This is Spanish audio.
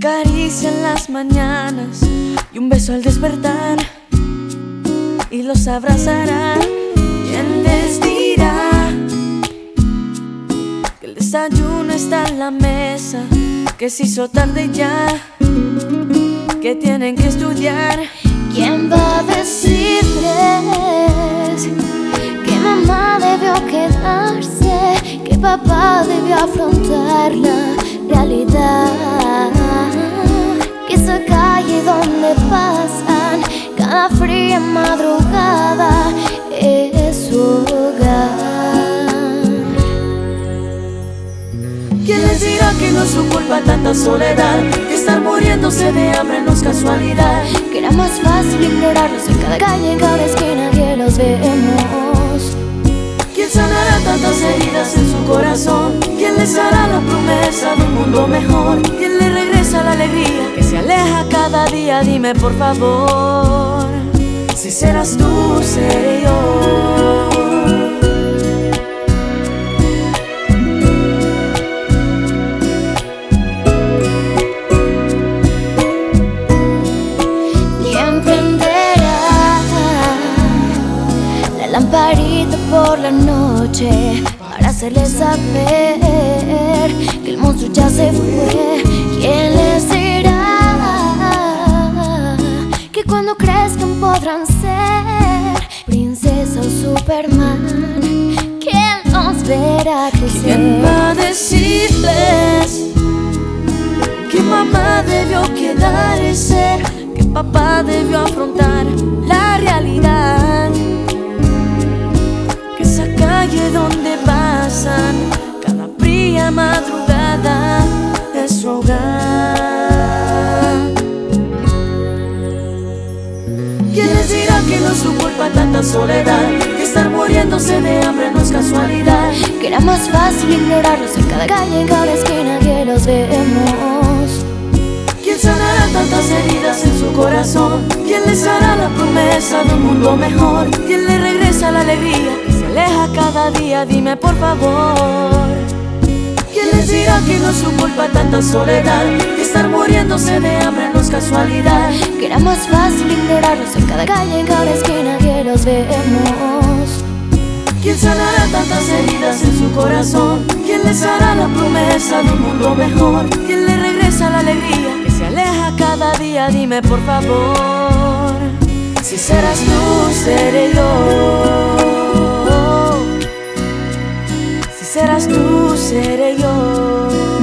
caricia en las mañanas y un beso al despertar, y los abrazará. ¿Quién les dirá que el desayuno está en la mesa, que se hizo tarde ya, que tienen que estudiar? ¿Quién va a decirles que mamá debió quedarse, que papá debió afrontar la realidad? Que esa calle donde pasan cada fría madrugada es su hogar. ¿Quién les dirá que no es su culpa tanta soledad, que estar muriéndose de hambre no es casualidad? Que era más fácil ignorarlos en cada calle, en cada esquina que los vemos. ¿Quién sanará tantas heridas en su corazón? ¿Quién les hará la promesa de un mundo mejor? ¿Quién le regresa la alegría que se aleja cada día? Dime por favor, si serás tú, seré yo. ¿Quién prenderá la lamparita por la noche para hacerles saber que el monstruo ya se fue? ¿Quién les dirá que cuando crezcan podrán ser princesa o Superman? ¿Quién los verá crecer? ¿Quién va a decirles que mamá debió quedarse, que papá debió afrontar la realidad? Que esa calle donde pasan cada fría madrugada es su hogar. ¿Quién les dirá que no es su culpa tanta soledad, que estar muriéndose de hambre no es casualidad? Que era más fácil ignorarlos en cada calle, en cada esquina que los vemos. ¿Quién sanará tantas heridas en su corazón? ¿Quién les hará la promesa de un mundo mejor? ¿Quién le regresa la alegría que se aleja cada día? Dime por favor. ¿Quién les dirá que no es su culpa tanta soledad, que estar muriéndose de hambre no es casualidad? Que era más fácil ignorarlos en cada calle, en cada esquina que los vemos. ¿Quién sanará tantas heridas en su corazón? ¿Quién les hará la promesa de un mundo mejor? ¿Quién le regresa la alegría que se aleja cada día? Dime por favor, si serás tú, seré yo. Si serás tú, seré yo.